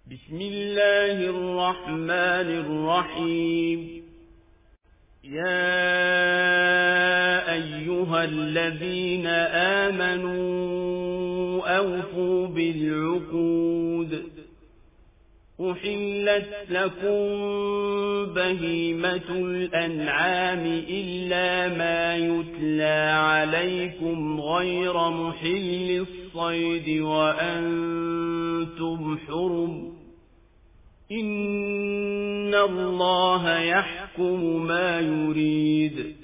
بسم الله الرحمن الرحيم. يا أيها الذين آمنوا أوفوا بالعقود. أحلت لكم بهيمة الأنعام إلا ما يتلى عليكم غير محل الصيد وأنتم حرم. إن الله يحكم ما يريد.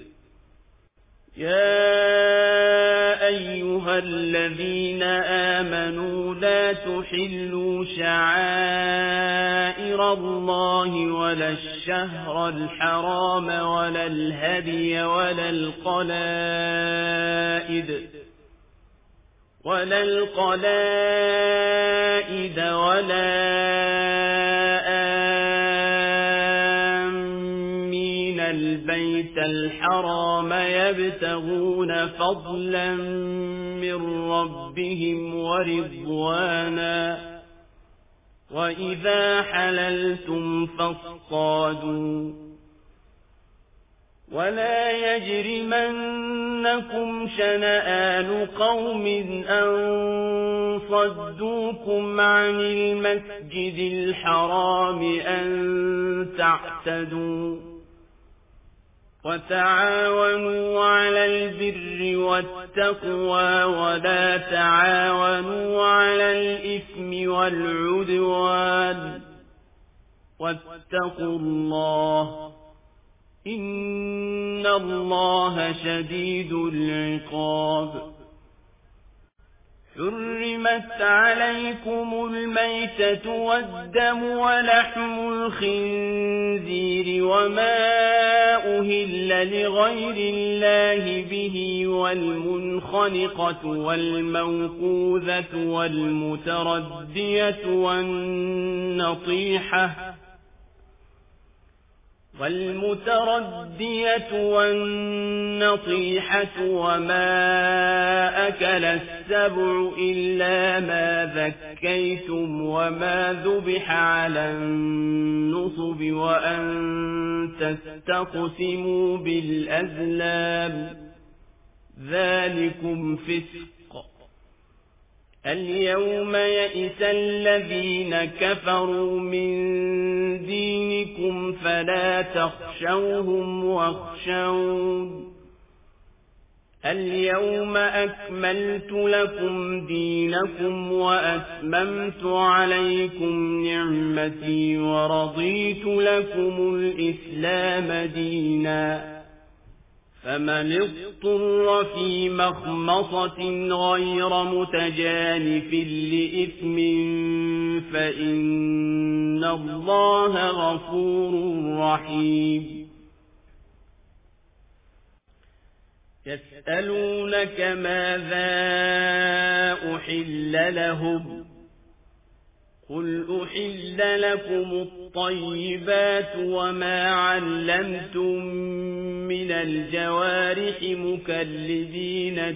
يا أيها الذين آمنوا لا تحلوا شعائر الله ولا الشهر الحرام ولا الهدي ولا القلائد ولا آمين البيت الحرام يبتغون فضلا من ربهم ورضوانا. وإذا حللتم فاصطادوا. ولا يجرمنكم شنآن قوم أن صدوكم عن المسجد الحرام أن تعتدوا. وتعاونوا على البر والتقوى ولا تعاونوا على الإثم والعدوان. واتقوا الله إن الله شديد العقاب. حرمت عليكم الميتة والدم ولحم الخنزير وما أهل لغير الله به والمنخنقة والموقوذة والمتردية والنطيحة وما أكل السبع إلا ما ذكيتم وما ذبح على النصب وأن تستقسموا بالأزلام ذلكم فسق. اليوم يئس الذين كفروا من دينكم فلا تخشوهم واخشون. اليوم أكملت لكم دينكم وأتممت عليكم نعمتي ورضيت لكم الإسلام دينا. فمن اضطر في مخمصة غير متجانف لإثم فإن الله غفور رحيم. يسألونك ماذا أحل لهم قل أحل لكم الطيبات وما علمتم من الجوارح مكلبين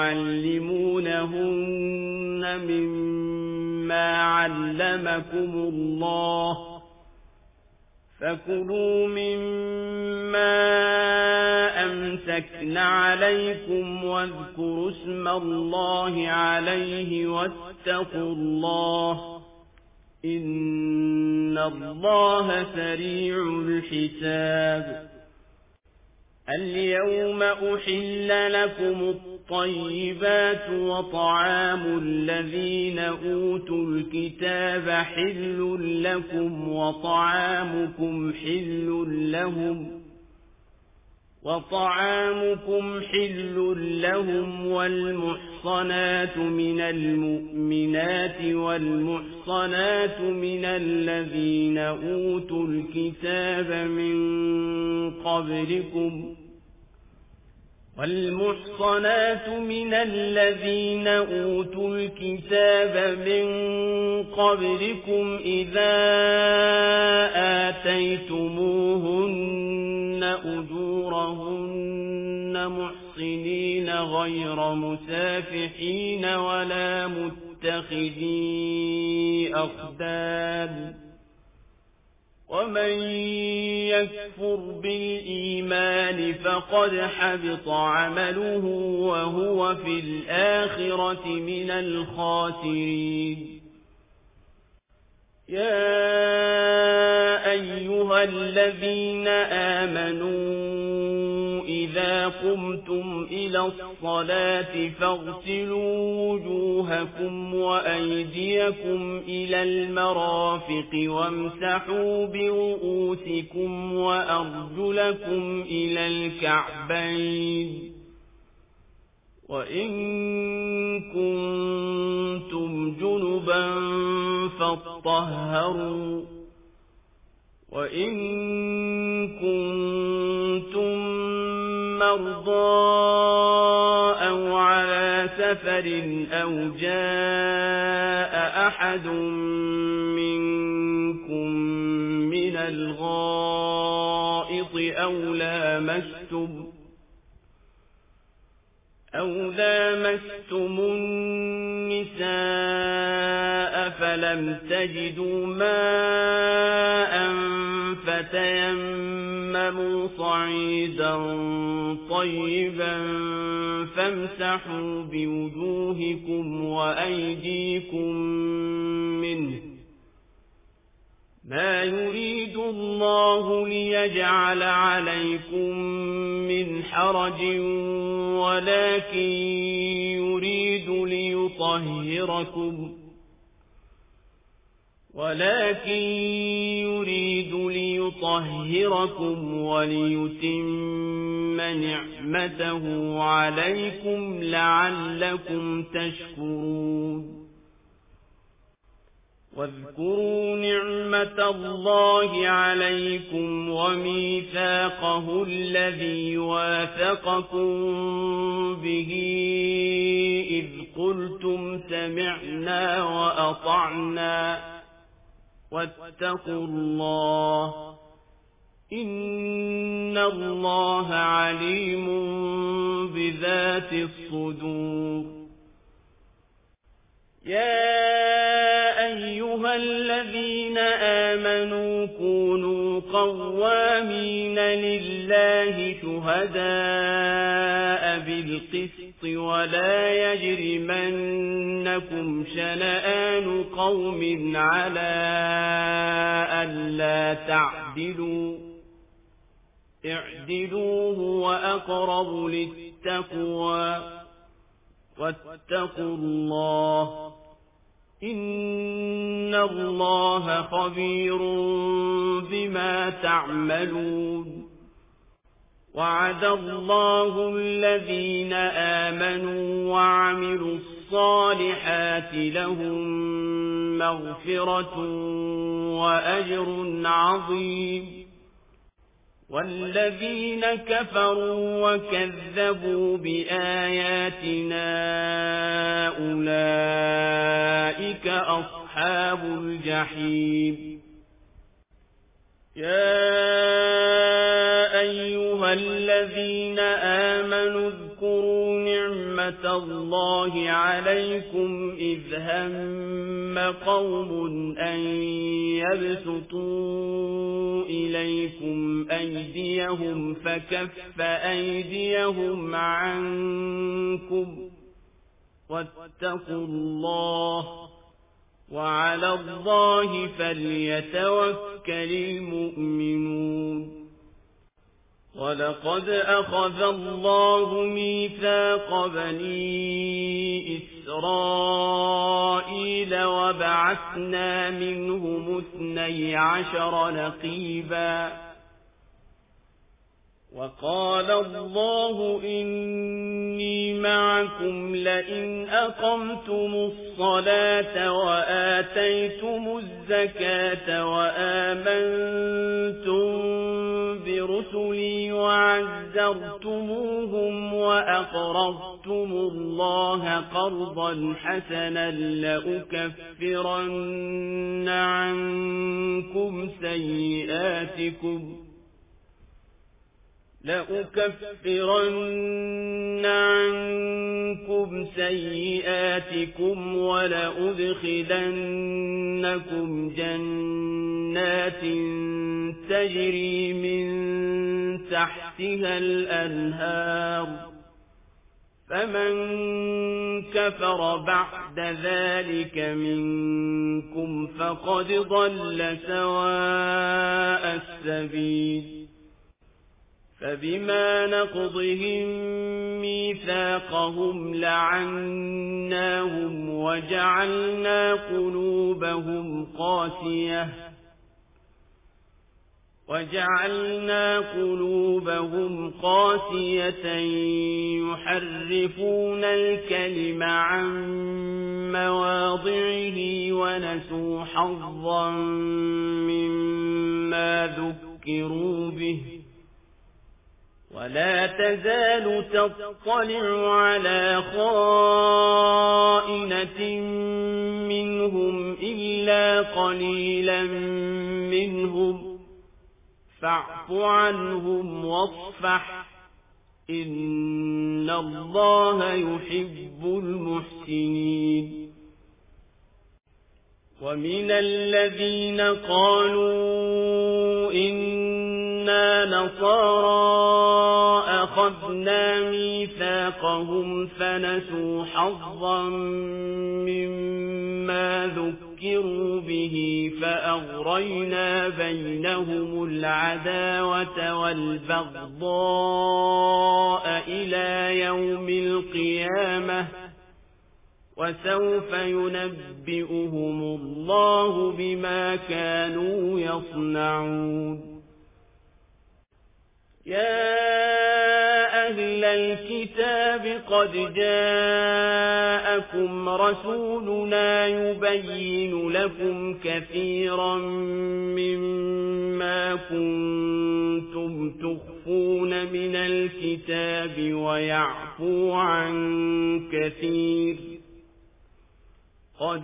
تعلمونهن مما علمكم الله فكلوا مما أمسكن عليكم واذكروا اسم الله عليه واتقوا الله إن الله سريع الحساب. اليوم أحل لكم الطيبات وطعام الذين أوتوا الكتاب حل لكم وطعامكم حل لهم والمحصنات من المؤمنات والمحصنات من الذين أوتوا الكتاب من قبلكم إذا آتيتموهن أجورهن محصنين غير مسافحين ولا متخذي متخذي أخدان ومن يكفر بالإيمان فقد حبط عمله وهو في الآخرة من الخاسرين يا أيها الذين آمنوا إذا قمتم إلى الصلاة فاغسلوا وجوهكم وأيديكم إلى المرافق وامسحوا برؤوسكم وأرجلكم إلى الكعبين وإن كنتم جنبا فاطهروا وإن كنتم مرضى أو على سفر أو جاء أحد منكم من الغائط أو لامستم النساء فلم تجدوا ماء فتيمموا صعيدا طيبا فامسحوا بوجوهكم وأيديكم منه ما يريد الله ليجعل عليكم من حرج ولكن يريد ليطهركم وليتم نعمته عليكم لعلكم تشكرون واذكروا نعمة الله عليكم وميثاقه الذي واثقكم به إذ قلتم سمعنا وأطعنا واتقوا الله إن الله عليم بذات الصدور يا أيها الذين آمنوا كونوا قوامين لله شهداء بالقسط ولا يجرمنكم شنآن قوم على ألا تعدلوا اعدلوا هو أقرب للتقوى واتقوا الله إن الله خبير بما تعملون وعد الله الذين آمنوا وعملوا الصالحات لهم مغفرة وأجر عظيم والذين كفروا وكذبوا بآياتنا أولئك أصحاب الجحيم يا أيها الذين آمنوا اذكروا نعمة الله عليكم إذ هم قوم أن يبسطوا إليكم أيديهم فكف أيديهم عنكم واتقوا الله وعلى الله فليتوكل المؤمنون ولقد أخذ الله ميثاق بني إسرائيل وبعثنا منهم 12 نقيبا وقال الله إني معكم لئن أقمتم الصلاة وآتيتم الزكاة وآمنتم برسلي وعزرتموهم وأقرضتم الله قرضا حسنا لأكفرن لأكفرن عنكم سيئاتكم ولأدخلنكم جنات تجري من تحتها الأنهار فمن كفر بعد ذلك منكم فقد ضل سواء السبيل فبما نقضهم ميثاقهم لعناهم وجعلنا قلوبهم قاسية يحرفون الكلم عن مواضعه ونسوا حظا مما ذكروا به ولا تزال تطلع على خائنة منهم إلا قليلا منهم فاعف عنهم واصفح إن الله يحب المحسنين ومن الذين قالوا إنا نصارى أخذنا ميثاقهم فنسوا حظا مما ذكروا به فأغرينا بينهم العداوة والبغضاء إلى يوم القيامة وسوف ينبئهم الله بما كانوا يصنعون يا أهل الكتاب قد جاءكم رسولنا يبين لكم كثيرا مما كنتم تخفون من الكتاب ويعفو عن كثير قد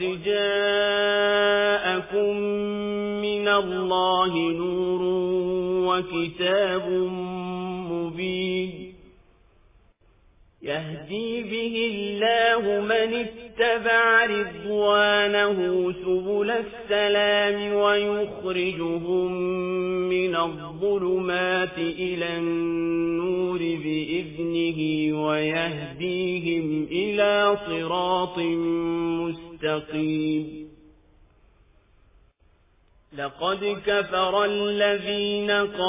جاءكم من الله نور وكتاب مبين يهدي به الله من اتبع رضوانه سبل السلام ويخرجهم من الظلمات إلى النور بإذنه ويهديهم إلى صراط مستقيم لقد كفر الذين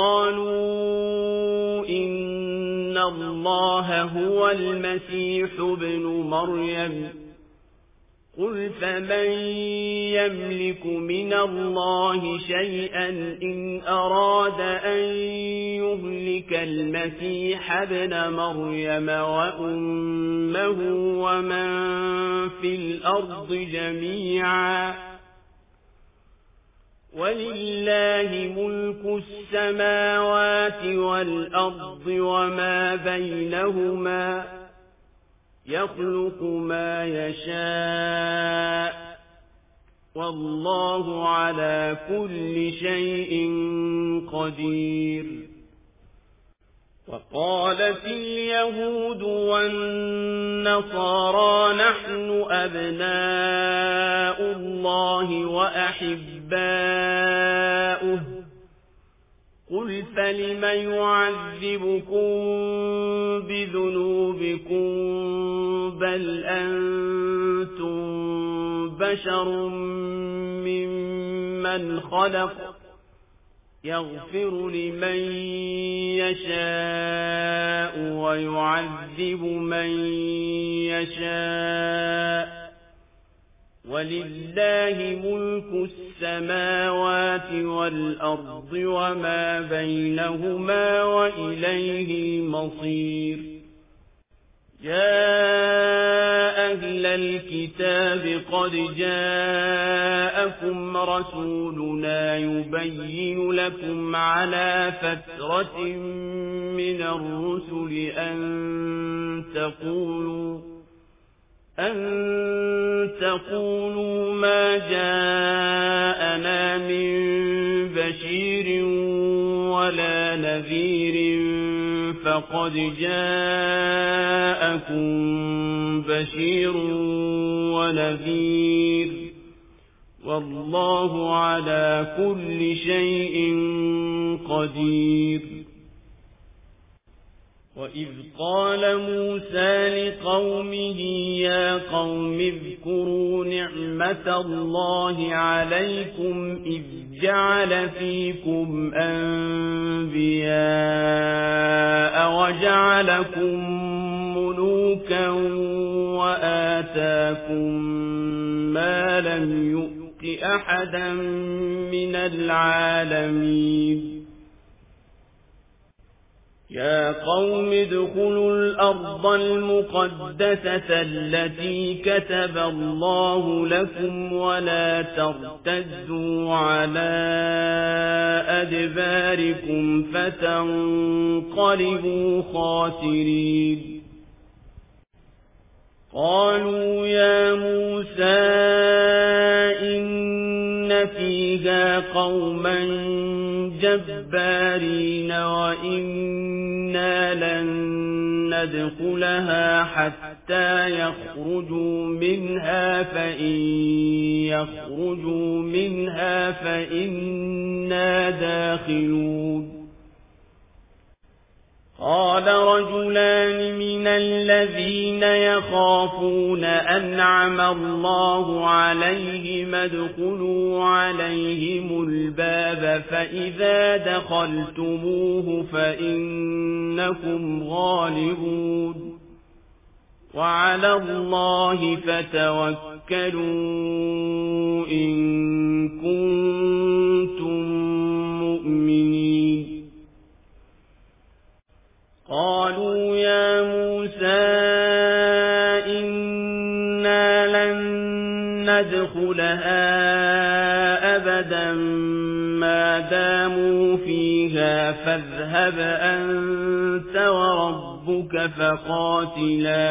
قالوا إن الله هو المسيح ابن مريم قل فمن يملك من الله شيئا إن أراد أن يهلك المسيح ابن مريم وأمه ومن في الأرض جميعا ولله ملك السماوات والأرض وما بينهما يخلق ما يشاء والله على كل شيء قدير وقالت اليهود والنصارى نحن أبناء الله وأحباؤه قل فلم يعذبكم بذنوبكم بل أنتم بشر ممن خلق يغفر لمن يشاء ويعذب من يشاء ولله ملك السماوات والأرض وما بينهما وإليه المصير يا أهل الكتاب قد جاءكم رسولنا يبين لكم على فترة من الرسل أن تقولوا ما جاءنا من بشير ولا نذير فقد جاءكم بشير ونذير والله على كل شيء قدير. وإذ قال موسى لقومه يا قوم اذكروا نعمة الله عليكم إذ جعل فيكم أنبياء وجعلكم ملوكا وآتاكم ما لم يؤت أحدا من العالمين. يا قوم ادخلوا الأرض المقدسة التي كتب الله لكم ولا ترتدوا على أدباركم فتنقلبوا خاسرين. قالوا يا موسى إن فيها قوما جبارين وإنا لن ندخلها حتى يخرجوا منها فإن يخرجوا منها فإنا داخلون. قال رجلان من الذين يخافون أنعم الله عليهم ادخلوا عليهم الباب فإذا دخلتموه فإنكم غالبون وعلى الله فتوكلوا إن كنتم مؤمنين. قالوا يا موسى إنا لن ندخلها أبدا ما داموا فيها فاذهب أنت وربك فقاتلا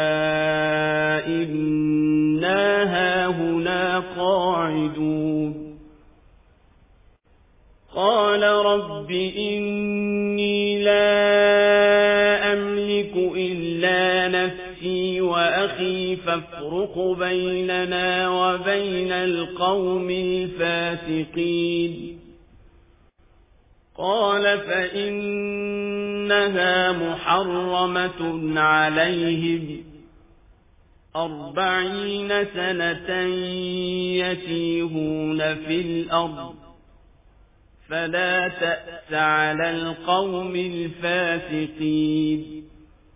إنا هاهنا قاعدون. قال رب إني لا أملك إلا نفسي وأخي فافرق بيننا وبين القوم الفاسقين. قال فإنها محرمة عليهم 40 سنة يتيهون في الأرض فلا تأس على القوم الفاسقين.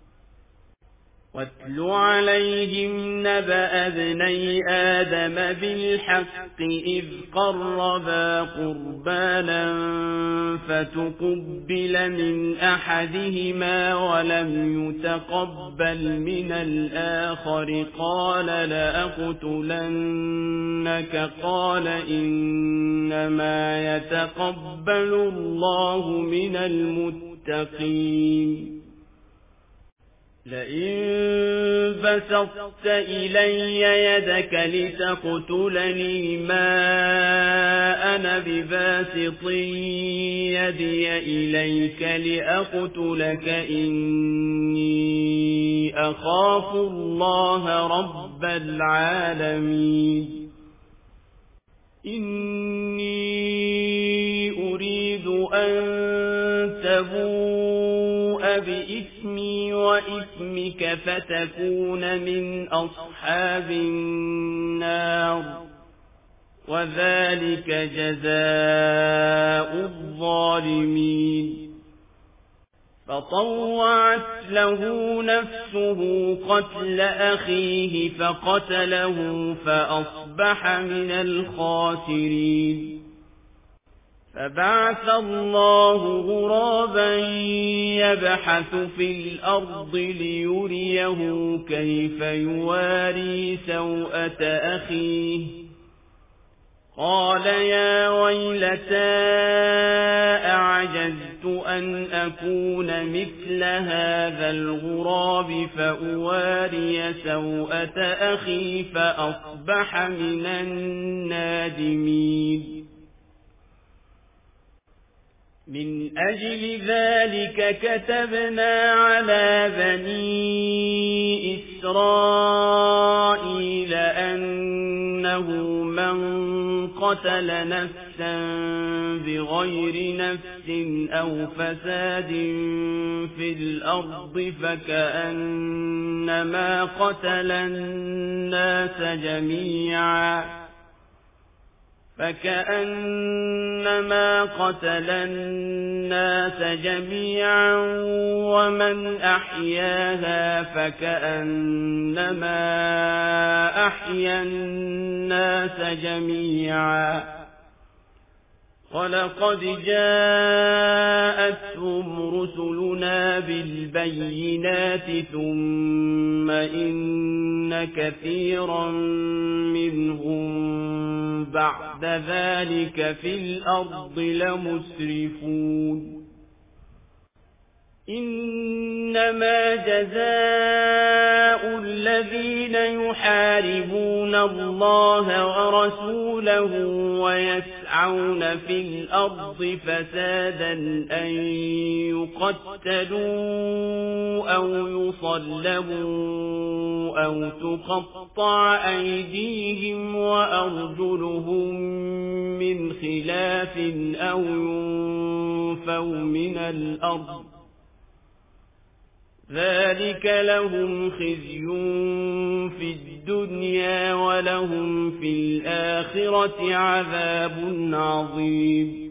واتل عليهم نبأ ابني آدم بالحق إذ قربا قربانا فتقبل من أحدهما ولم يتقبل من الآخر قال لأقتلنك قال إنما يتقبل الله من المتقين. لئن بسطت إلي يدك لتقتلني ما أنا بباسط يدي إليك لأقتلك إني أخاف الله رب العالمين. إني أريد أن تبوء بإثمي وإثمك فتكون من أصحاب النار وذلك جزاء الظالمين. فطوعت له نفسه قتل أخيه فقتله فأصبح من الخاسرين. فبعث الله غرابا يبحث في الأرض ليريه كيف يواري سوءة أخيه قال يا ويلتى أعجزت أن أكون مثل هذا الغراب فأواري سوءة أخي فأصبح من النادمين. من أجل ذلك كتبنا على بني إسرائيل أنه من قتل نفسا بغير نفس أو فساد في الأرض فكأنما قتل الناس جميعا ومن أحياها فكأنما أحيا الناس جميعا ولقد جاءتهم رسلنا بالبينات ثم إن كثيرا منهم بعد ذلك في الأرض لمسرفون إنما جزاء الذين يحاربون الله ورسوله ويسعون في الأرض فسادا أن يقتلوا أو يصلبوا أو تقطع أيديهم وأرجلهم من خلاف أو ينفوا من الأرض ذلك لهم خزي في الدنيا ولهم في الآخرة عذاب عظيم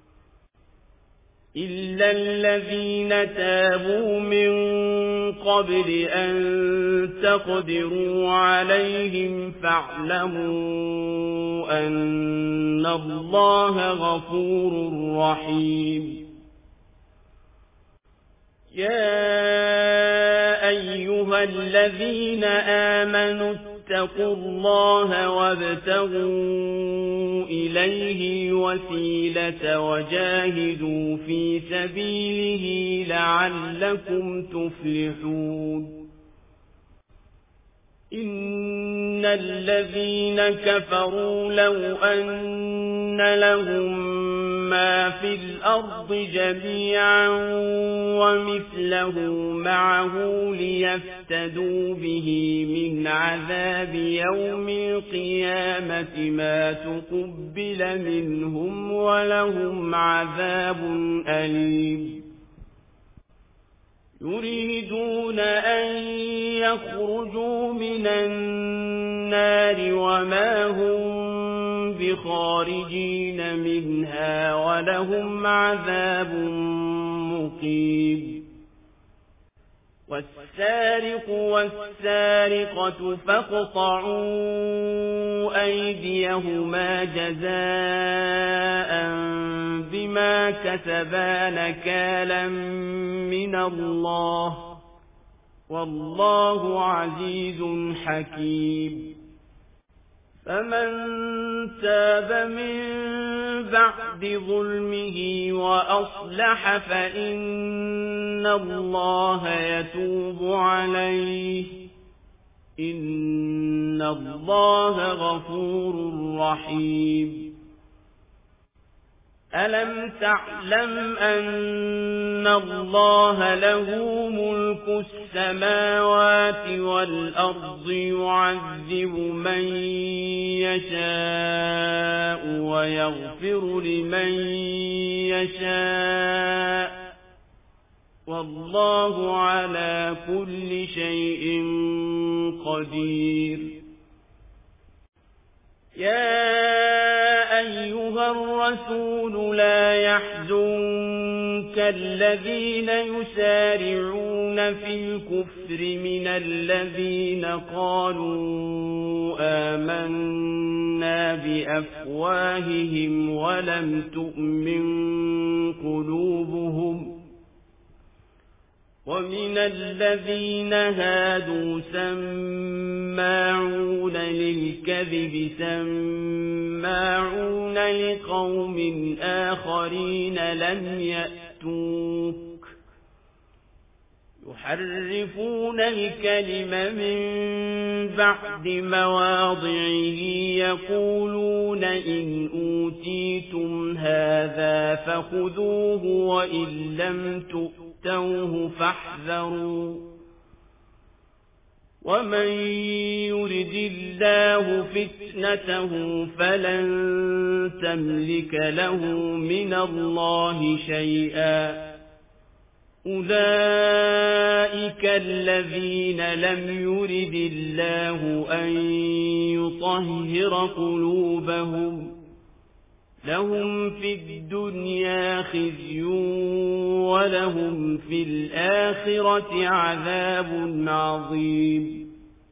إلا الذين تابوا من قبل أن تقدروا عليهم فاعلموا أن الله غفور رحيم يا أيها الذين آمنوا اتقوا الله وابتغوا إليه وسيلة وجاهدوا في سبيله لعلكم تفلحون إن الذين كفروا لو أن لهم ما في الأرض جميعا ومثله معه ليفتدوا به من عذاب يوم القيامة ما تقبل منهم ولهم عذاب أليم يريدون أن يخرجوا من النار وما هم بخارجين منها ولهم عذاب مقيم والسارق والسارقة فاقطعوا أيديهما جزاء بما كسبا نكالا من الله والله عزيز حكيم فمن تاب من بعد ظلمه وأصلح فإن الله يتوب عليه إن الله غفور رحيم ألم تعلم أن الله له ملك السماوات والأرض يعذب من يشاء ويغفر لمن يشاء والله على كل شيء قدير يا أيها الرسول لا يحزنك الذين يسارعون في الكفر من الذين قالوا آمنا بأفواههم ولم تؤمن قلوبهم ومن الذين هادوا سماعون للكذب سماعون لقوم آخرين لم يأتوك يحرفون الكلم من بعد مواضعه يقولون إن أوتيتم هذا هذا فخذوه وإن لم تؤتوه فاحذروا ومن يرد الله فتنته فلن تملك له من الله شيئا أولئك الذين لم يرد الله أن يطهر قلوبهم لهم في الدنيا خزي ولهم في الآخرة عذاب عظيم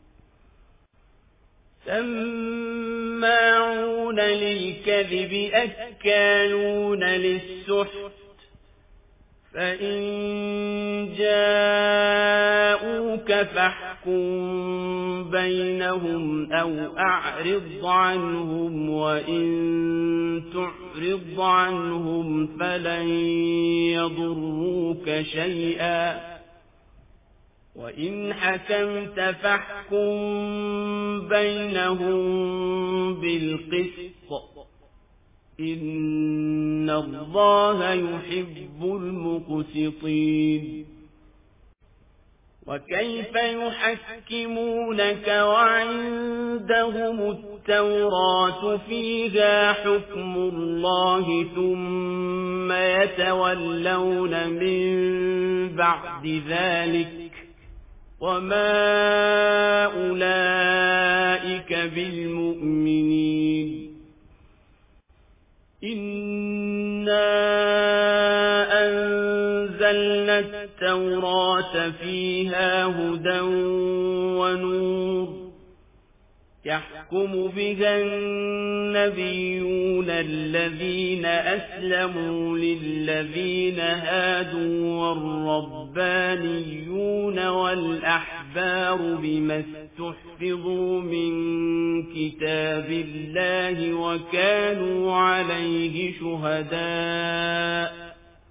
سماعون للكذب أكالون للسحت فإن جاءوك فاحكم بينهم أو أعرض عنهم وإن تعرض عنهم فلن يضروك شيئا وإن حكمت فاحكم بينهم بالقسط إن الله يحب المقسطين وكيف يحكمونك وعندهم التوراة فيها حكم الله ثم يتولون من بعد ذلك وما أولئك بالمؤمنين إنا أنزلنا التوراة فيها هدى ونور يحكم بها النبيون الذين أسلموا للذين هادوا والربانيون والأحبار بما استحفظوا من كتاب الله وكانوا عليه شهداء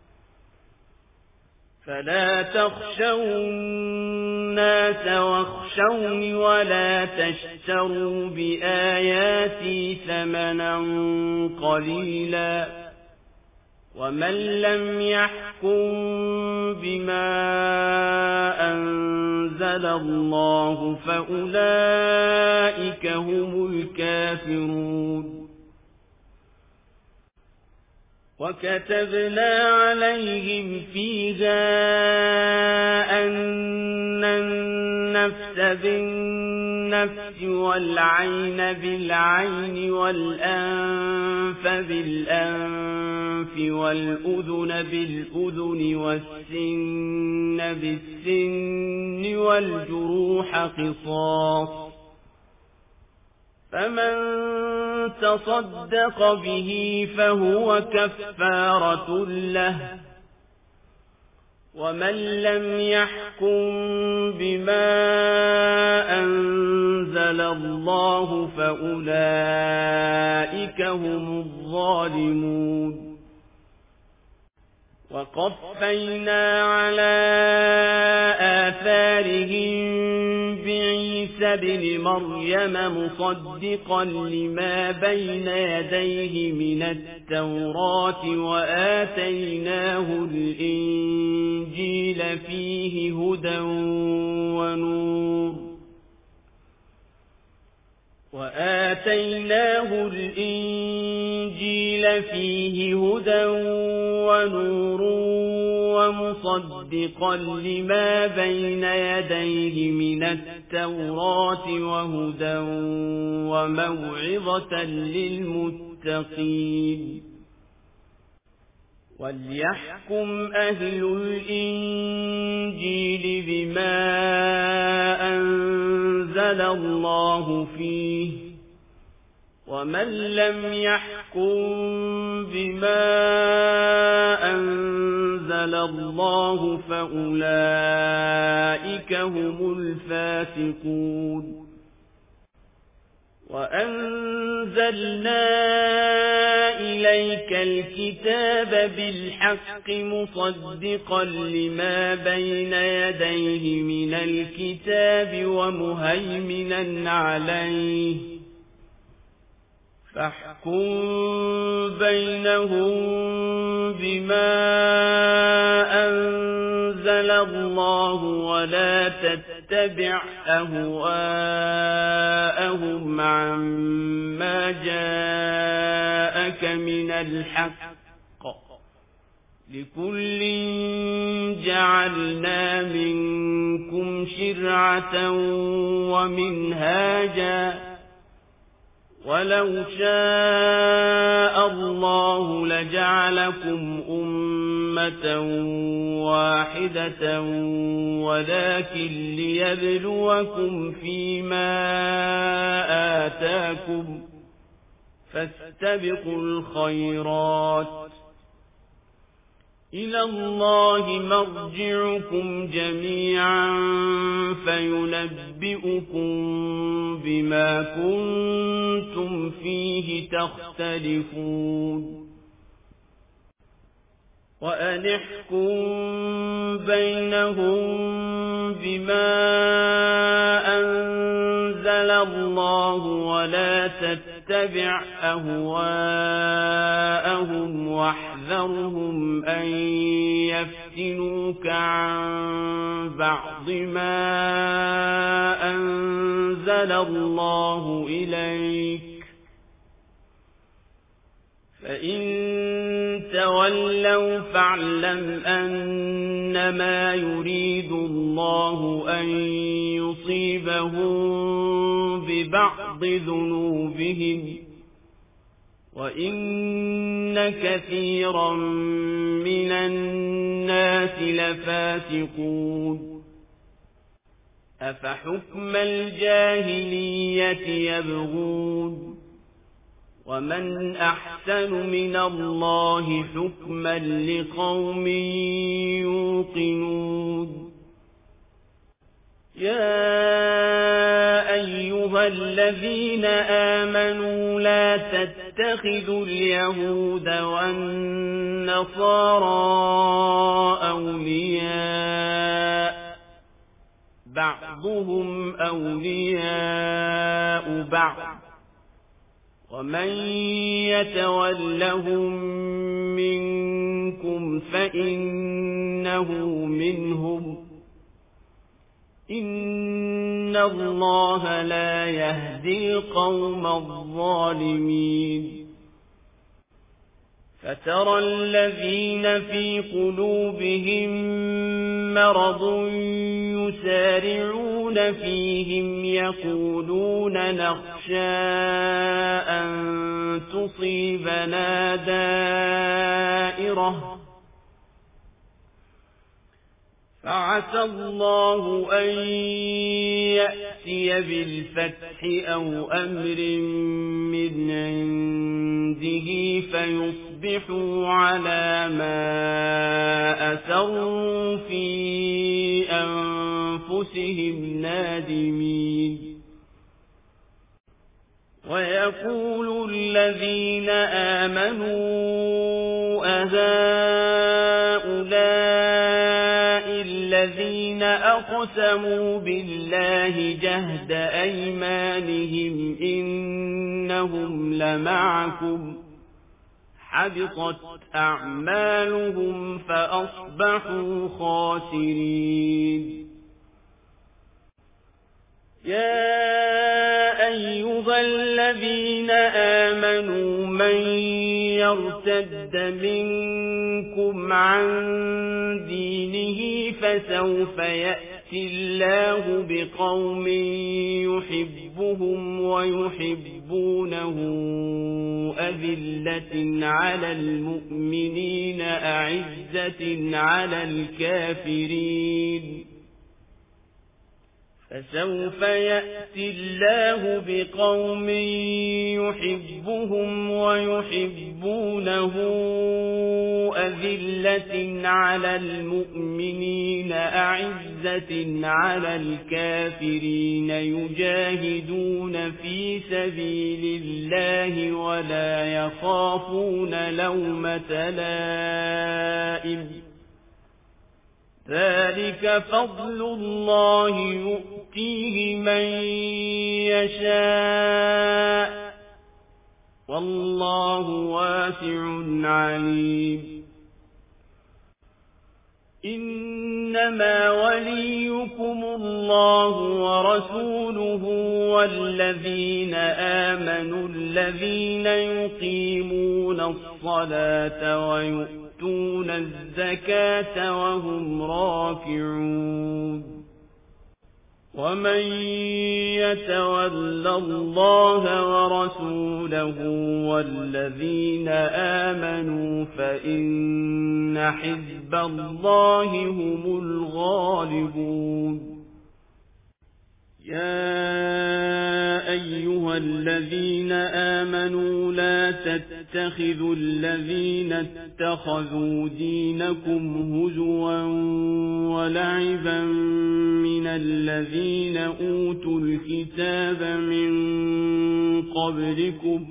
فلا تخشوا الناس واخشوني ولا تشتروا بآياتي ثمنا قليلا ومن لم يحكم بما أنزل الله فأولئك هم الكافرون وكتبنا عليهم فيها أن النفس بالنفس والعين بالعين والأنف بالأنف والأذن بالأذن والسن بالسن والجروح قصاص فمن تصدق به فهو كفارة له ومن لم يحكم بما أنزل الله فأولئك هم الظالمون وقفينا على آثارهم بعيسى بن مريم مصدقا لما بين يديه من التوراة وآتيناه الإنجيل فيه هدى ونور وآتيناه الإنجيل فيه هدى ونور ومصدقا لما بين يديه من التوراة وهدى وموعظة للمتقين وليحكم أهل الإنجيل بما أنزل الله فيه ومن لم يحكم بما أنزل الله فأولئك هم الفاسقون وأنزلنا إليك الكتاب بالحق مصدقا لما بين يديه من الكتاب ومهيمنا عليه فاحكم بينهم بما أنزل الله ولا تتبع أهواءهم عما جاءك من الحق لكل جعلنا منكم شرعة ومنهاجا ولو شاء الله لجعلكم أمة واحدة ولكن ليبلوكم فيما آتاكم فاستبقوا الخيرات إلى الله مرجعكم جميعا فينبئكم بما كنتم فيه تختلفون وأن احكم بينهم بما أنزل الله ولا تتبع أهواءهم واحذرهم أن يفتنوك عن بعض ما أنزل الله إليك فإن تولوا فاعلم أنما يريد الله أن يصيبهم ببعض ذنوبهم وإن كثيرا من الناس لفاسقون أفحكم الجاهلية يبغون ومن أحسن من الله حكما لقوم يوقنون يا أيها الذين آمنوا لا تتخذوا اليهود والنصارى أولياء بعضهم أولياء بعض ومن يتولهم منكم فإنه منهم إن الله لا يهدي القوم الظالمين فترى الذين في قلوبهم مرض يسارعون فيهم يقولون نخشى أن تصيبنا دائرة فعسى الله أن يأتي بالفتح أو أمر من عنده فيصبحوا على ما أسروا في أنفسهم نادمين ويقول الذين آمنوا أهؤلاء الذين أقسموا بالله جهد أيمانهم إنهم لمعكم حبطت أعمالهم فأصبحوا خاسرين يا أيها الذين آمنوا من يرتد منكم عن دينه فسوف يأتي الله بقوم يحبهم ويحبونه أذلة على المؤمنين أعزة على الكافرين فسوف يأتي الله بقوم يحبهم ويحبونه أذلة على المؤمنين أعزة على الكافرين يجاهدون في سبيل الله ولا يخافون لومة لائم ذلك فضل الله يؤتيه من يشاء والله واسع عليم. إنما وليكم الله ورسوله والذين آمنوا الذين يقيمون الصلاة ويؤتون الزكاة وهم راكعون. ومن يتول الله ورسوله والذين آمنوا فإن حزب الله هم الغالبون. يا أيها الذين آمنوا لا تتخذوا الذين اتخذوا دينكم هزوا ولعبا من الذين أوتوا الكتاب من قبلكم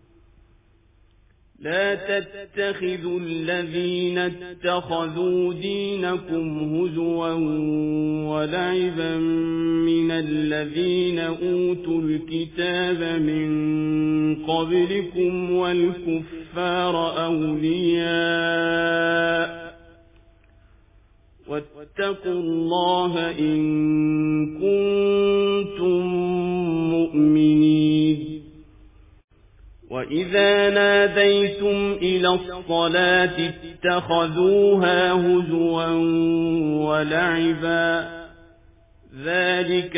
لا تتخذوا الذين اتخذوا دينكم هزوا ولعبا من الذين أوتوا الكتاب من قبلكم والكفار أولياء واتقوا الله إن كنتم مؤمنين. وإذا ناديتم إلى الصلاة اتخذوها هزوا ولعبا ذلك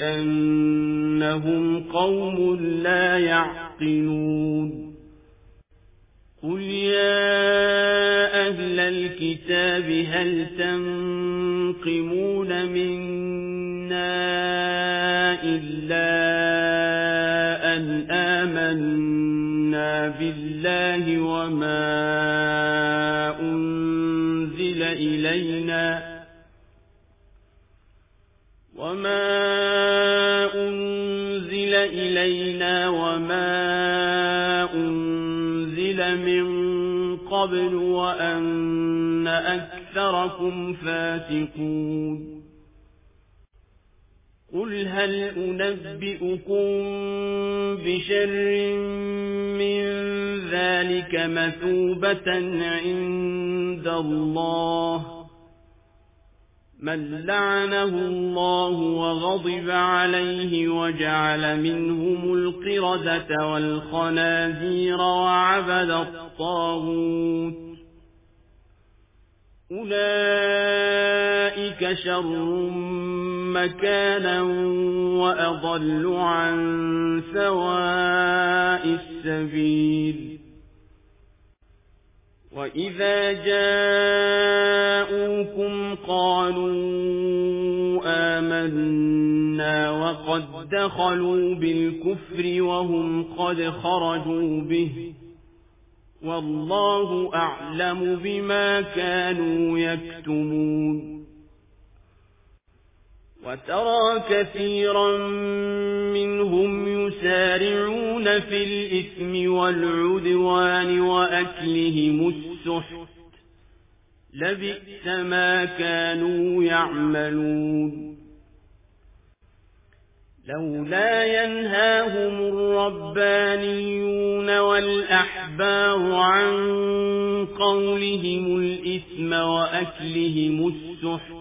بأنهم قوم لا يعقلون. قل يا أهل الكتاب هل تنقمون منا إلا أن آمنا بالله وما أنزل إلينا وما أنزل من قبل وأن أكثركم فاسقون. قل هل أنبئكم بشر من ذلك مثوبة عند الله من لعنه الله وغضب عليه وجعل منهم القردة والخنازير وعبد الطاغوت أولئك شر مكانا وأضل عن سواء السبيل. وإذا جاءوكم قالوا آمنا وقد دخلوا بالكفر وهم قد خرجوا به والله أعلم بما كانوا يكتمون. وترى كثيرا منهم يسارعون في الإثم والعدوان وأكلهم السحت لبئس ما كانوا يعملون. لولا ينهاهم الربانيون والأحبار عن قولهم الإثم وأكلهم السحت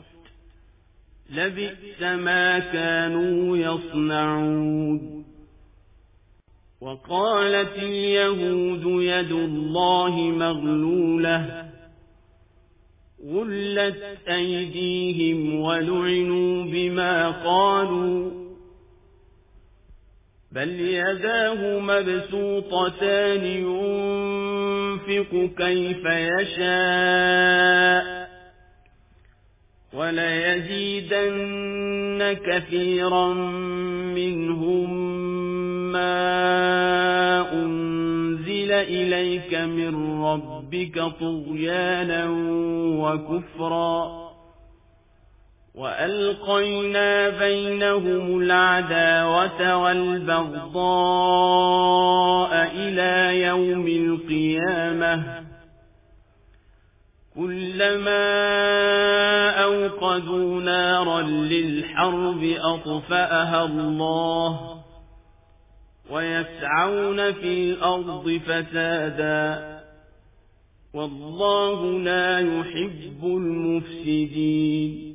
لبئس ما كانوا يصنعون. وقالت اليهود يد الله مغلولة غلت أيديهم ولعنوا بما قالوا بل يداه مبسوطتان ينفق كيف يشاء وليزيدن كثيرا منهم ما أنزل إليك من ربك طغيانا وكفرا وألقينا بينهم العداوة والبغضاء إلى يوم القيامة كلما أوقدوا نارا للحرب أطفأها الله ويسعون في الأرض فسادا والله لا يحب المفسدين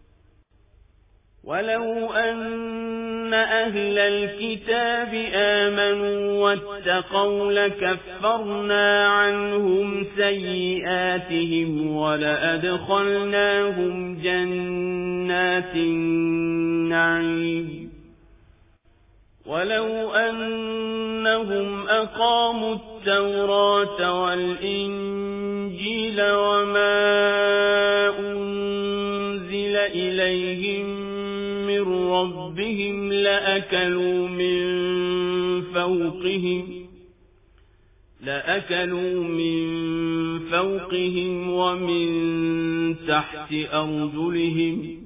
ولو أن أهل الكتاب آمنوا واتقوا لكفرنا عنهم سيئاتهم ولأدخلناهم جنات النعيم ولو أنهم أقاموا التوراة والإنجيل وما أنزل إليهم من ربهم لأكلوا من فوقهم ومن تحت أرجلهم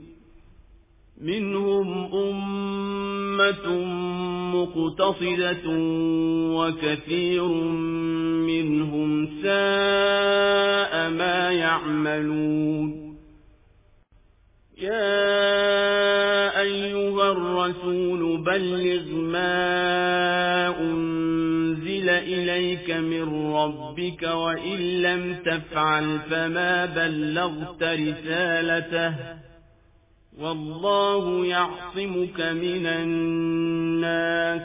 منهم أمة مقتصدة وكثير منهم ساء ما يعملون يا أيها الرسول بلغ ما أنزل إليك من ربك وإن لم تفعل فما بلغت رسالته والله يعصمك من الناس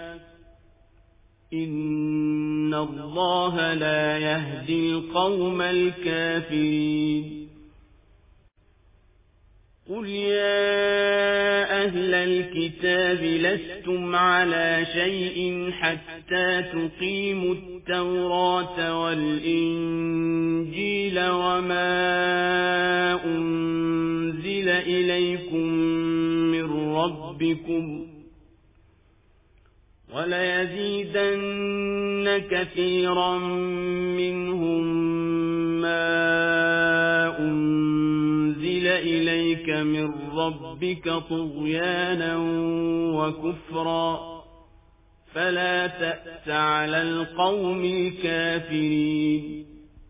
إن الله لا يهدي القوم الكافرين قل يا أهل الكتاب لستم على شيء حتى تقيموا التوراة والإنجيل وما أنزل إليكم من ربكم وليزيدن كثيرا منهم ما أنزل إليك من ربك طغيانا وكفرا فلا تأس على القوم الكافرين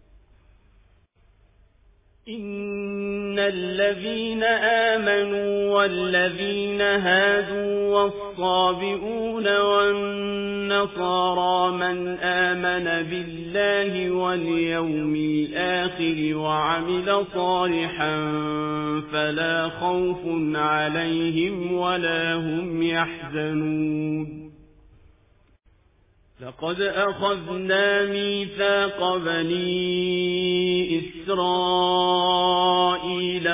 إن الذين آمنوا والذين هادوا والصابئون والنصارى من آمن بالله واليوم الآخر وعمل صالحا فلا خوف عليهم ولا هم يحزنون لقد أخذنا ميثاق بني إسرائيل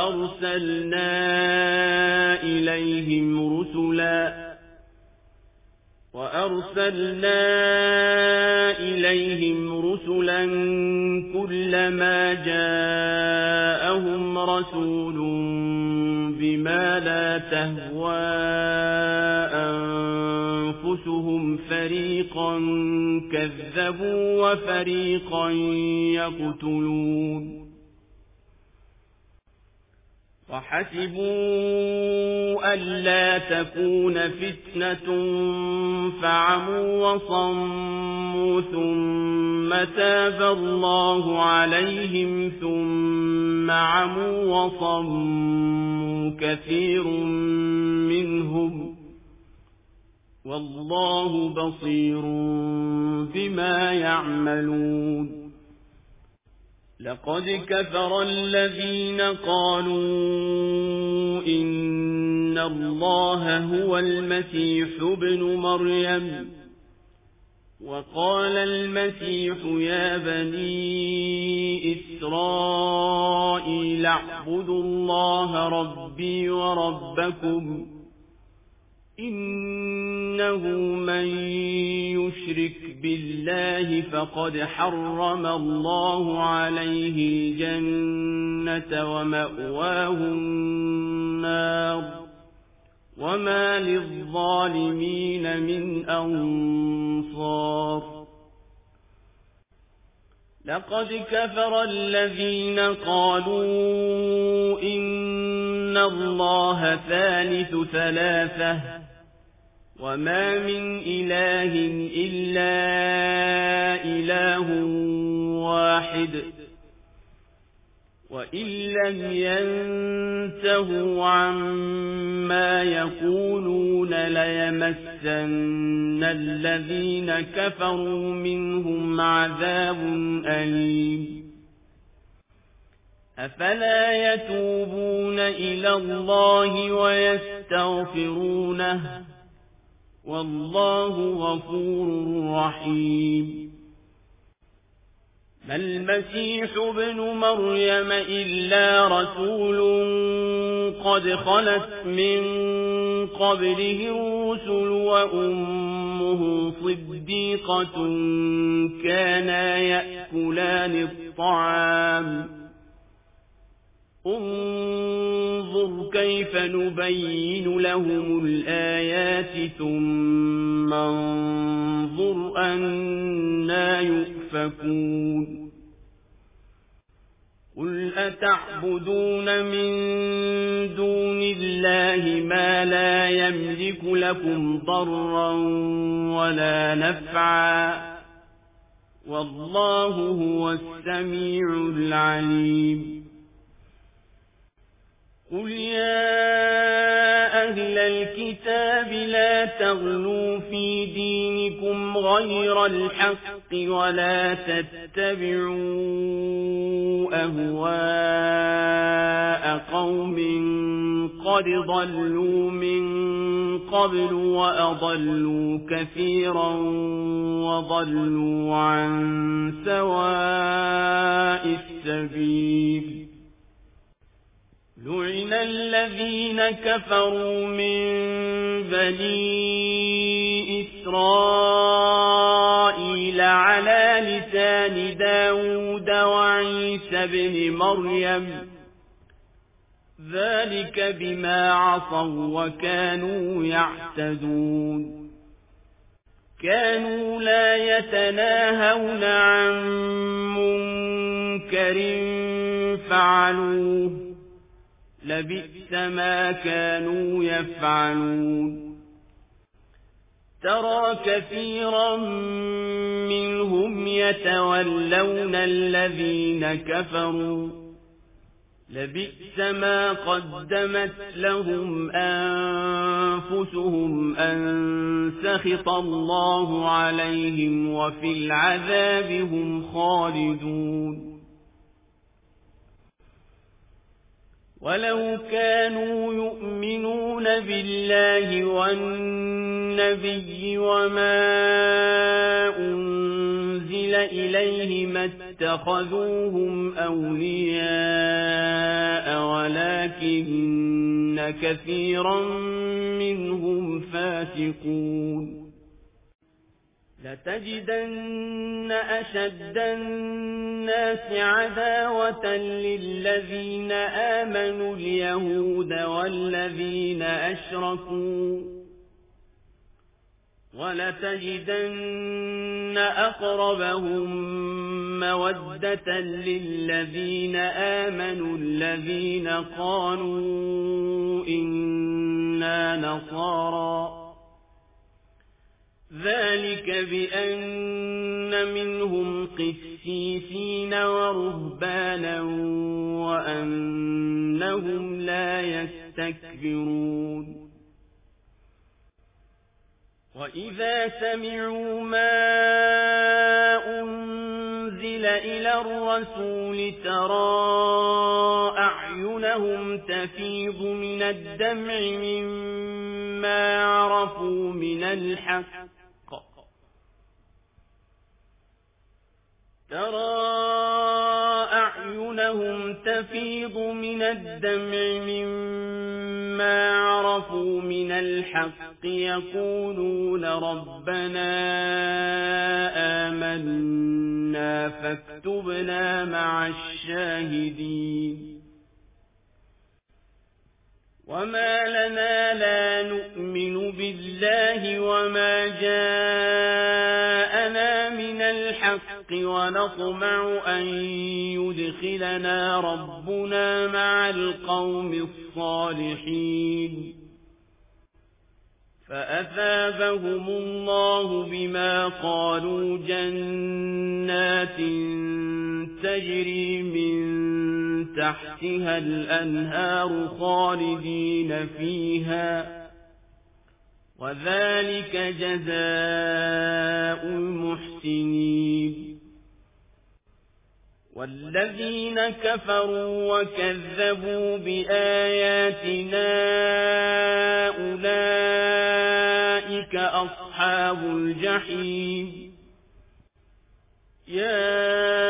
وأرسلنا إليهم رسلا كلما جاءهم رسول بما لا تهوى أنفسهم فريقا كذبوا وفريقا يقتلون وحسبوا ألا تكون فتنة فعموا وصموا ثم تاب الله عليهم ثم عموا وصموا كثير منهم والله بصير بما يعملون لقد كفر الذين قالوا إن الله هو المسيح ابن مريم وقال المسيح يا بني إسرائيل اعبدوا الله ربي وربكم إنه من يشرك بالله فقد حرم الله عليه الجنة ومأواه النار وما للظالمين من أنصار لقد كفر الذين قالوا إن الله ثالث ثلاثة وما من إله إلا إله واحد وإن لم ينتهوا عما يقولون ليمسن الذين كفروا منهم عذاب أليم أفلا يتوبون إلى الله ويستغفرونه والله غفور رحيم ما المسيح ابن مريم إلا رسول قد خلت من قبله الرسل وأمه صديقة كانا يأكلان الطعام انظر كيف نبين لهم الآيات ثم انظر أنى يؤفكون قل أتعبدون من دون الله ما لا يملك لكم ضرا ولا نفعا والله هو السميع العليم قل يا أهل الكتاب لا تغلوا في دينكم غير الحق ولا تتبعوا أهواء قوم قد ضلوا من قبل وأضلوا كثيرا وضلوا عن سواء السبيل لعن الذين كفروا من بني إسرائيل على لسان داود وعيسى بن مريم ذلك بما عصوا وكانوا يعتدون كانوا لا يتناهون عن منكر فعلوه لبئس ما كانوا يفعلون ترى كثيرا منهم يتولون الذين كفروا لبئس ما قدمت لهم أنفسهم أن سخط الله عليهم وفي العذاب هم خالدون ولو كانوا يؤمنون بالله والنبي وما أنزل إليه ما اتخذوهم أولياء ولكن كثيرا منهم فاسقون لتجدن أشد الناس عداوة للذين آمنوا اليهود والذين أشركوا ولتجدن أقربهم مودة للذين آمنوا الذين قالوا إنا نصارى ذلك بأن منهم قسيسين ورهبانا وأنهم لا يستكبرون وإذا سمعوا ما أنزل إلى الرسول ترى أعينهم تفيض من الدمع مما عرفوا من الحق تفيض من الدمع مما عرفوا من الحق يقولون ربنا آمنا فاكتبنا مع الشاهدين وما لنا لا نؤمن بالله وما جاءنا من الحق ونطمع أن يدخلنا ربنا مع القوم الصالحين فأثابهم الله بما قالوا جنات تجري من تحتها الأنهار خالدين فيها وذلك جزاء المحسنين والذين كفروا وكذبوا بآياتنا أولئك أصحاب الجحيم يا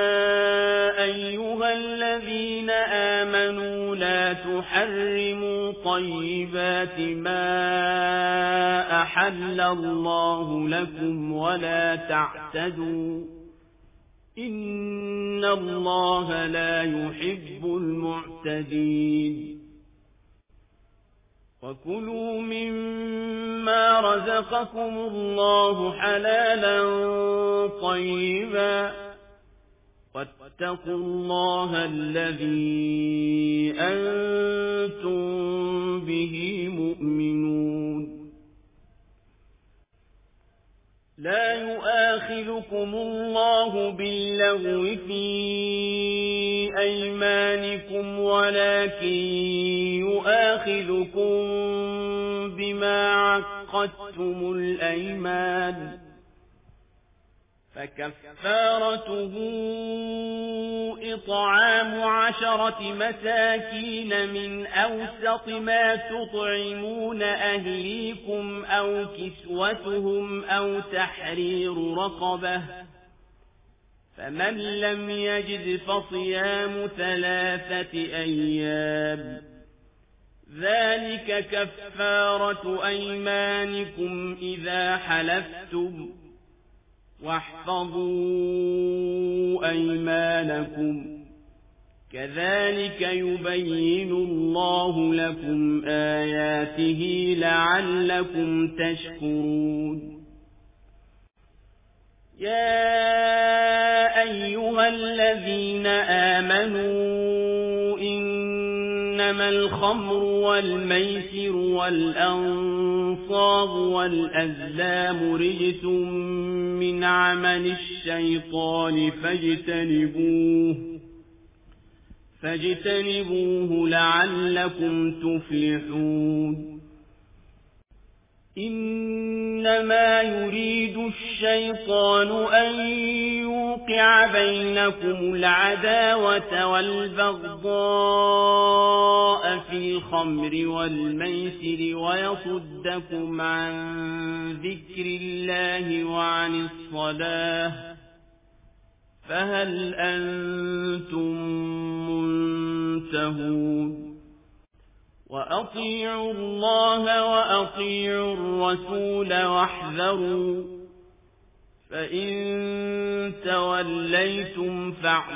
أيها الذين آمنوا لا تحرموا طيبات ما أحل الله لكم ولا تعتدوا إن الله لا يحب المعتدين وكلوا مما رزقكم الله حلالا طيبا واتقوا الله الذي أنتم به مؤمنون لا يؤاخذكم الله باللغو في أيمانكم ولكن يؤاخذكم بما عقدتم الأيمان فكفارته إطعام 10 مساكين من أوسط ما تطعمون أهليكم أو كسوتهم أو تحرير رقبة فمن لم يجد فصيام 3 أيام ذلك كفارة أيمانكم إذا حلفتم واحفظوا أيمانكم كذلك يبين الله لكم آياته لعلكم تشكرون يا أيها الذين آمنوا إنما الخمر والميسر والأنصاب والأزلام رجس من عمل الشيطان فاجتنبوه لعلكم تفلحون إنما يريد الشيطان أن يوقع بينكم العداوة والبغضاء في الخمر والميسر ويصدكم عن ذكر الله وعن الصلاة فهل أنتم منتهون وأطيعوا الله وأطيعوا الرسول واحذروا فإن توليتم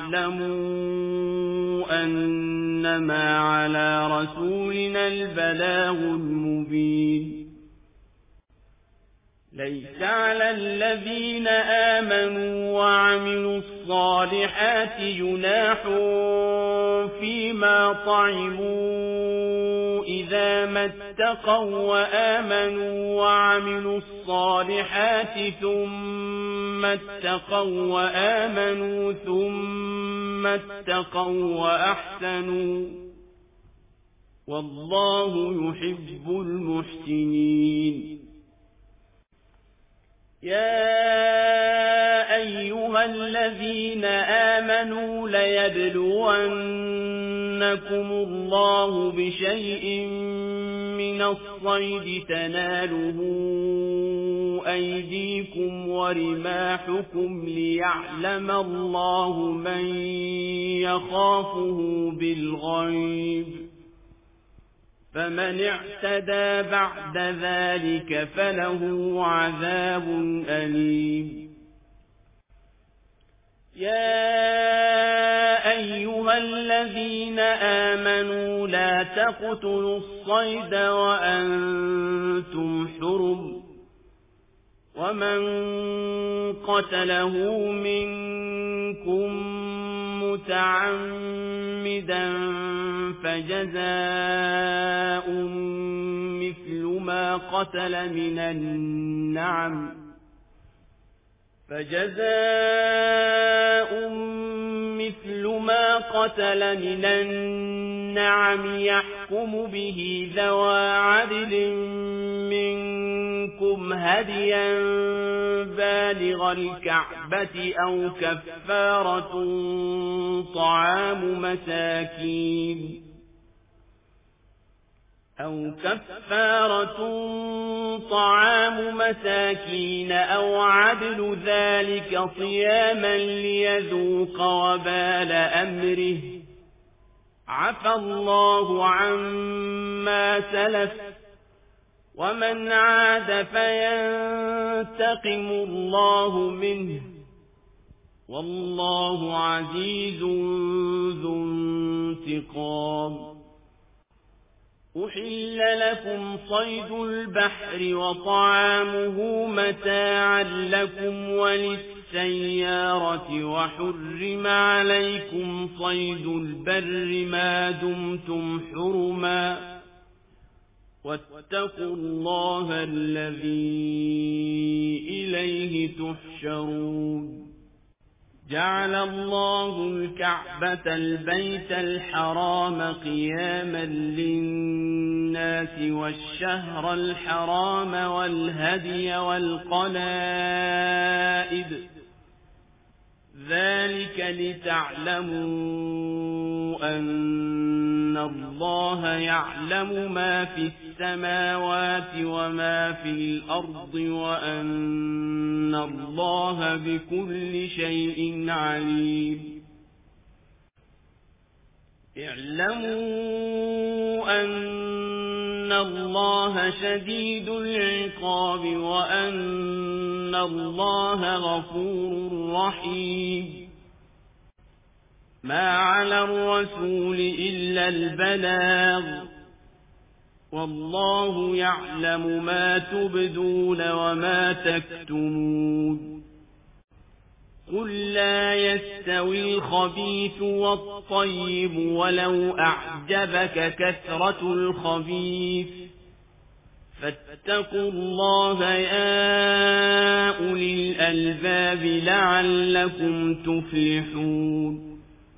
فاعلموا أنما على رسولنا البلاغ المبين ليس على الذين آمنوا وعملوا الصالحات جناح فيما طعموا إذا ما اتقوا وآمنوا وعملوا الصالحات ثم اتقوا وآمنوا ثم اتقوا وأحسنوا والله يحب المحسنين يا أيها الذين آمنوا ليبلونكم الله بشيء من الصيد تناله أيديكم ورماحكم ليعلم الله من يخافه بالغيب فمن اعتدى بعد ذلك فله عذاب أليم يا أيها الذين آمنوا لا تقتلوا الصيد وأنتم حرم ومن قتله منكم متعمدا فجزاء مثل ما قتل من النعم مثل ما قتل من النعم يحكم به ذوى عدل منكم هديا بالغ الكعبة أو كفارة طعام مساكين أو عدل ذلك صياما ليذوق وبال أمره عفى الله عما سلف ومن عاد فينتقم الله منه والله عزيز ذو انتقام. أحل لكم صيد البحر وطعامه متاعا لكم وللسيارة وحرم عليكم صيد البر ما دمتم حرما واتقوا الله الذي إليه تحشرون. جعل الله الكعبة البيت الحرام قياما للناس والشهر الحرام والهدي والقلائد ذلك لتعلموا أن الله يعلم ما في السماوات وما في الأرض وأن الله بكل شيء عليم. اعلموا أن الله شديد العقاب وأن الله غفور رحيم. ما على الرسول إلا البلاغ والله يعلم ما تبدون وما تكتمون. قل لا يستوي الخبيث والطيب ولو أعجبك كثرة الخبيث فاتقوا الله يا أولي الألباب لعلكم تفلحون.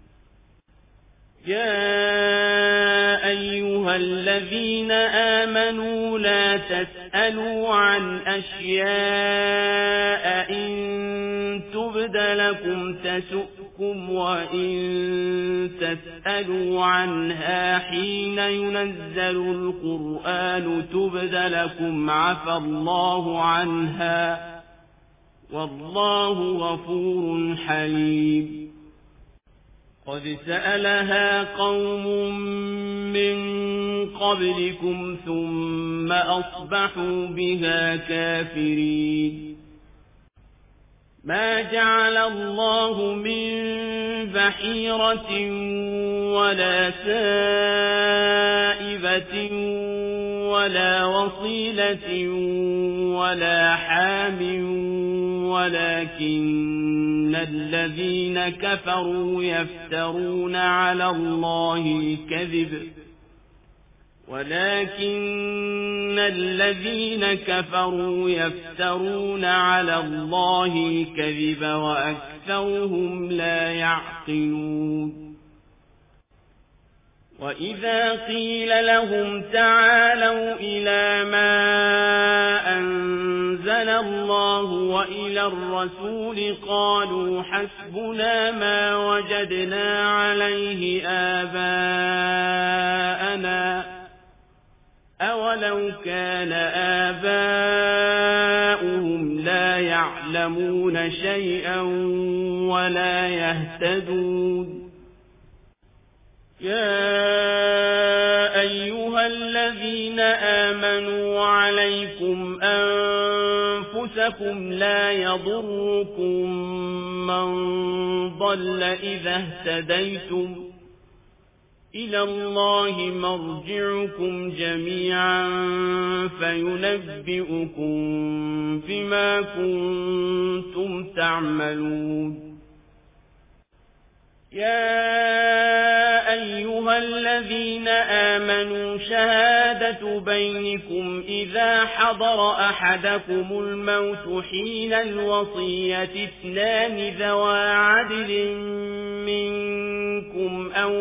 يا أيها الذين آمنوا لا تسألوا عن أشياء إن تبد لكم تسؤكم وإن تسألوا عنها حين ينزل القرآن تبد لكم عفى الله عنها والله غفور حليم. قد سألها قوم من قبلكم ثم أصبحوا بها كافرين. ما جعل الله من بحيرة ولا سائبة ولا وصيلة ولا حام ولكن الذين كفروا يفترون على الله الكذب وأكثرهم لا يعقلون. وإذا قيل لهم تعالوا إلى ما أنزل الله وإلى الرسول قالوا حسبنا ما وجدنا عليه آباءنا أولو كان آباؤهم لا يعلمون شيئا ولا يهتدون. يا أيها الذين آمنوا عليكم أنفسكم لا يضركم من ضل إذا اهتديتم إلى الله مرجعكم جميعا فينبئكم بما كنتم تعملون. يا أيها الذين آمنوا شهادة بينكم إذا حضر أحدكم الموت حين الوصية اثنان ذوى عدل منكم أو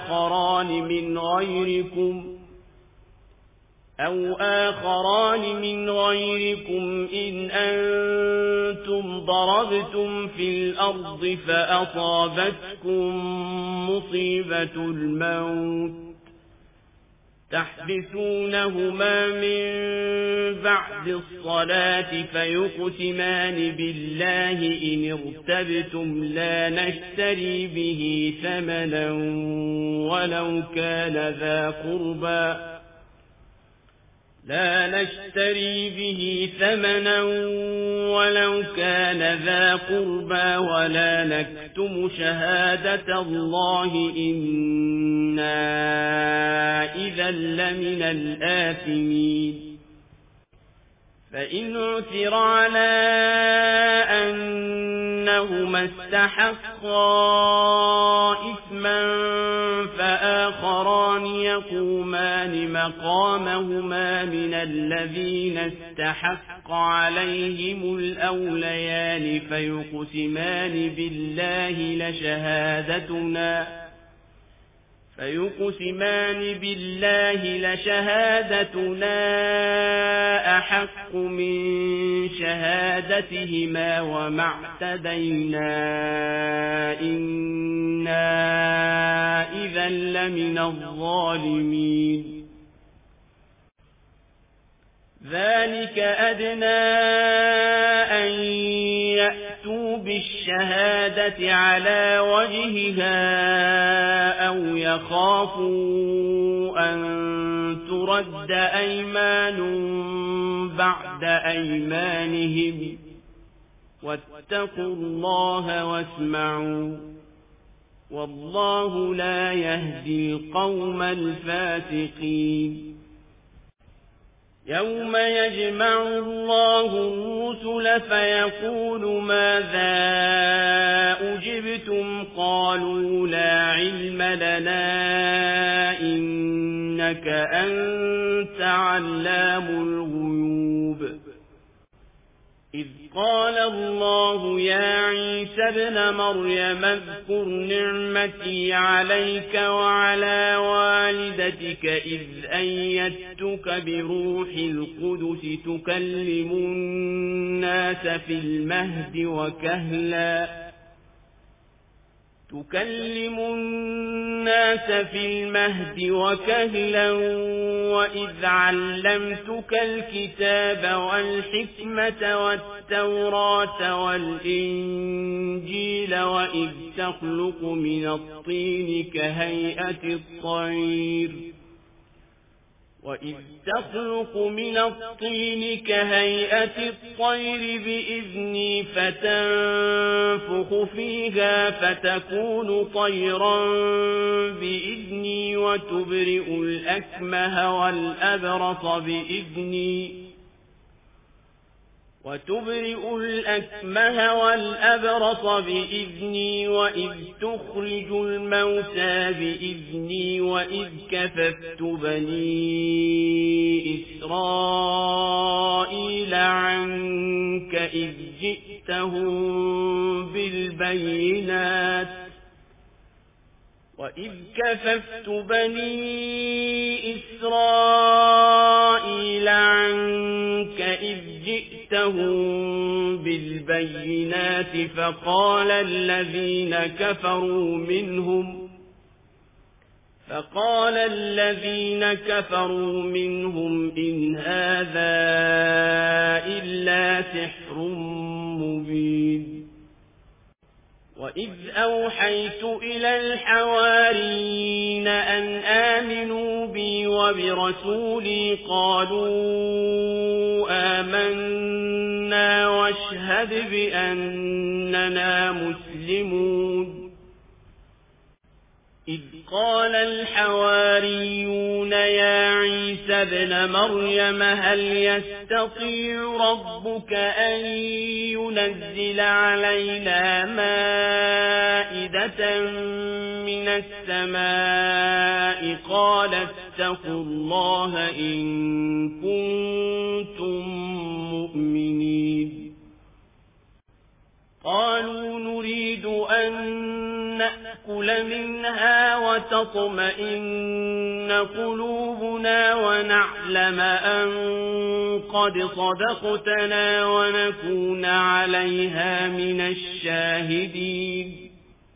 آخران من غيركم إن أنتم ضربتم في الأرض فأصابتكم مصيبة الموت تحبسونهما من بعد الصلاة فيقسمان بالله إن ارتبتم لا نشتري به ثمنا ولو كان ذا قربى ولا نكتم شهادة الله إنا إذا لمن الآثمين فإن عثر على أنهما استحقا إثما فآخران يقومان مقامهما من الذين استحق عليهم الأوليان فيقسمان بالله لشهادتنا أحق من شهادتهما وما اعتدينا إنا إذا لمن الظالمين ذلك أدنى أن يأتوا بالشهادة على وجهها أو يخافوا أن ترد أيمان بعد أيمانهم واتقوا الله واسمعوا والله لا يهدي القوم الفاسقين يوم يجمع الله الرسل فيقول ماذا أجبتم قالوا لا علم لنا إنك أنت علام الغيوب إذ قال الله يا عيسى ابن مريم اذكر نعمتي عليك وعلى والدتك إذ أيدتك بروح القدس تكلم الناس في المهد وكهلا وإذ علمتك الكتاب والحكمة والتوراة والإنجيل وإذ تخلق من الطين كهيئة الطير بإذني فتنفخ فيها فتكون طيرا بإذني وتبرئ الأكمه والأبرص بإذني وإذ تخرج الموتى بإذني وإذ كففت بني إسرائيل عنك إذ جئتهم بالبينات فقال الذين كفروا منهم إن هذا إلا سحر مبين وإذ أوحيت إلى الحواريين أن آمنوا بي وبرسولي قالوا آمنا واشهد بأننا مسلمون إذ قال الحواريون يا عيسى ابن مريم هل يستطيع ربك أن ينزل علينا مائدة من السماء قال اتقوا الله إن كنتم مؤمنين قالوا نريد أن نأكل منها وتطمئن قلوبنا ونعلم أن قد صدقتنا ونكون عليها من الشاهدين.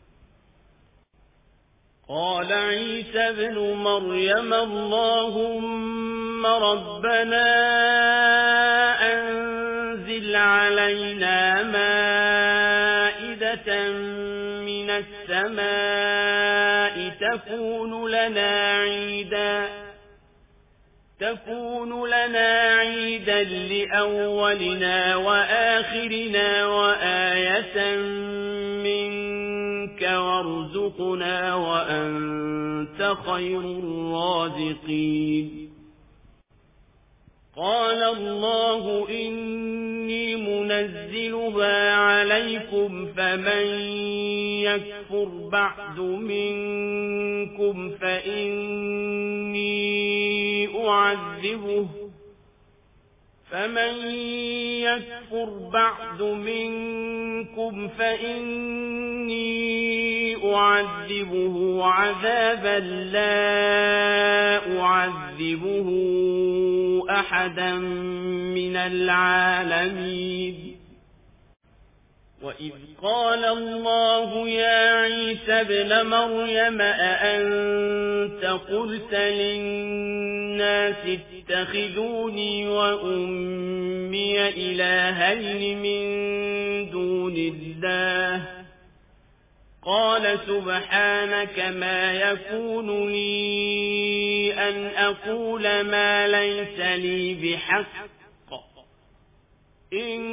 قال عيسى ابن مريم اللهم ربنا أنزل علينا مائدة من السماء تكون لنا عيدا لأولنا وآخرنا وآية منك وارزقنا وأنت خير الرازقين. قال الله إني منزلها عليكم فمن يكفر بعد منكم فإني أعذبه عذابا لا أعذبه أحدا من العالمين. وإذ قال الله يا عيسى ابن مريم أأنت قلت للناس اتخذوني وأمي إلهين من دون الله قال سبحانك ما يكون لي أن أقول ما ليس لي بحق إن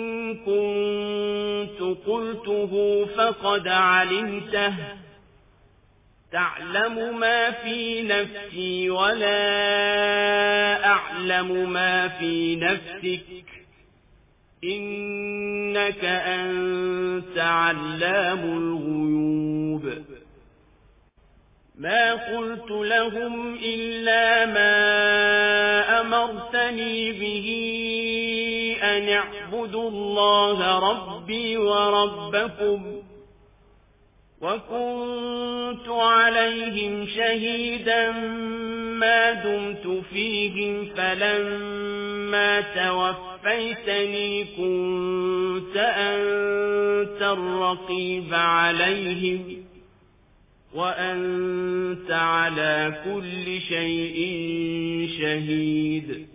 كنت قلته فقد علمته تعلم ما في نفسي ولا أعلم ما في نفسك إنك أنت علام الغيوب. ما قلت لهم إلا ما أمرتني به أن اعبدوا الله ربي وربكم وكنت عليهم شهيدا ما دمت فيهم فلما توفيتني كنت أنت الرقيب عليهم وأنت على كل شيء شهيد.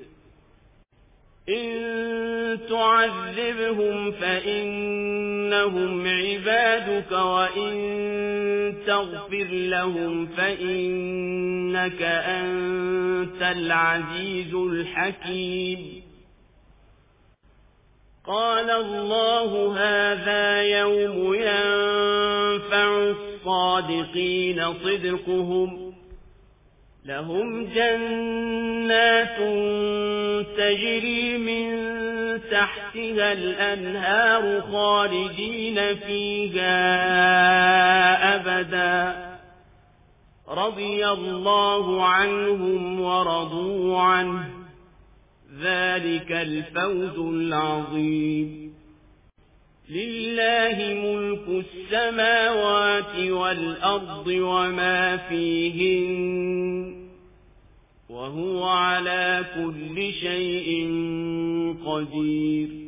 إن تعذبهم فإنهم عبادك وإن تغفر لهم فإنك أنت العزيز الحكيم. قال الله هذا يوم ينفع الصادقين صدقهم لهم جنات تجري من تحتها الأنهار خالدين فيها أبدا رضي الله عنهم ورضوا عنه ذلك الفوز العظيم. لله ملك السماوات والأرض وما فيهن وهو على كل شيء قدير.